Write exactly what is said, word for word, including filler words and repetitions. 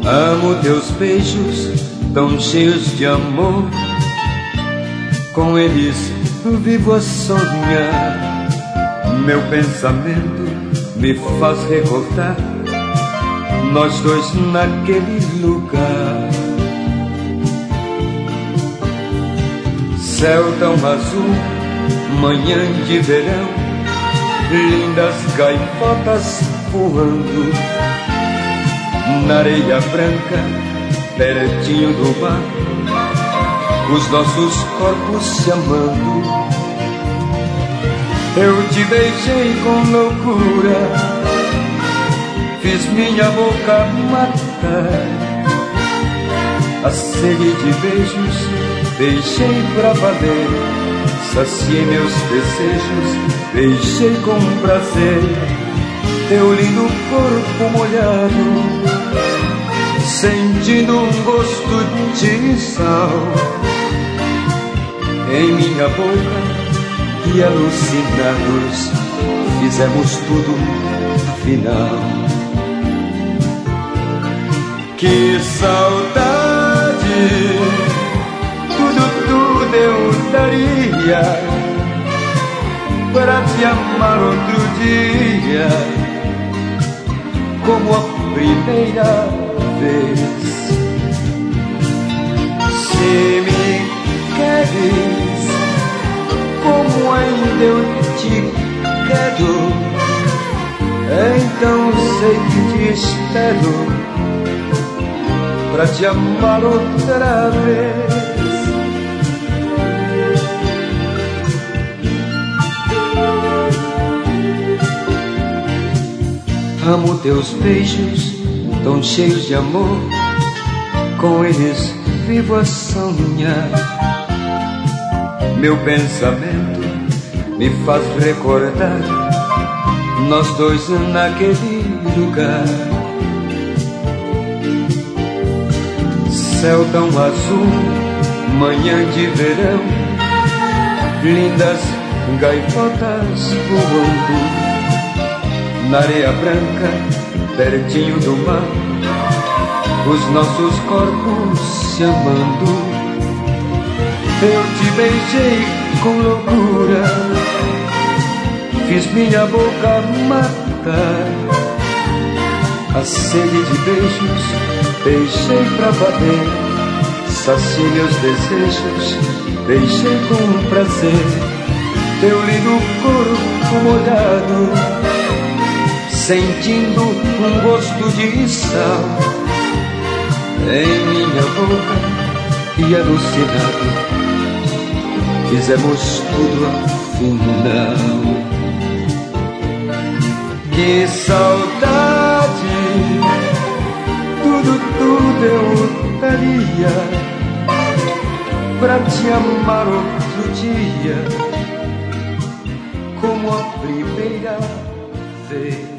Amo teus beijos tão cheios de amor, com eles vivo a sonhar. Meu pensamento me faz recordar nós dois naquele lugar. Céu tão azul, manhã de verão, lindas gaivotas voando na areia branca, pertinho do mar, os nossos corpos se amando. Eu te beijei com loucura, fiz minha boca matar. A sede de beijos beijei pra valer, saciei meus desejos, beijei com prazer. Teu lindo corpo molhado, sentindo um gosto de sal em minha boca, e alucinados fizemos tudo afinal. Que saudade, tudo, tudo eu daria para te amar outro dia, como a primeira vez. Se me queres como ainda eu te quero, então sei que te espero pra te amar outra vez. Amo teus beijos tão cheios de amor, com eles vivo a sonhar. Meu pensamento me faz recordar nós dois naquele lugar. Céu tão azul, manhã de verão, lindas gaivotas voando na areia branca, pertinho do mar, os nossos corpos se amando. Eu te beijei com loucura, fiz minha boca matar. A sede de beijos beijei pra valer, saciei meus desejos, beijei com prazer. Teu lindo corpo molhado, sentindo um gosto de sal em minha boca, e alucinado fizemos tudo afinal. Que saudade, tudo, tudo eu daria pra te amar outro dia, como a primeira vez.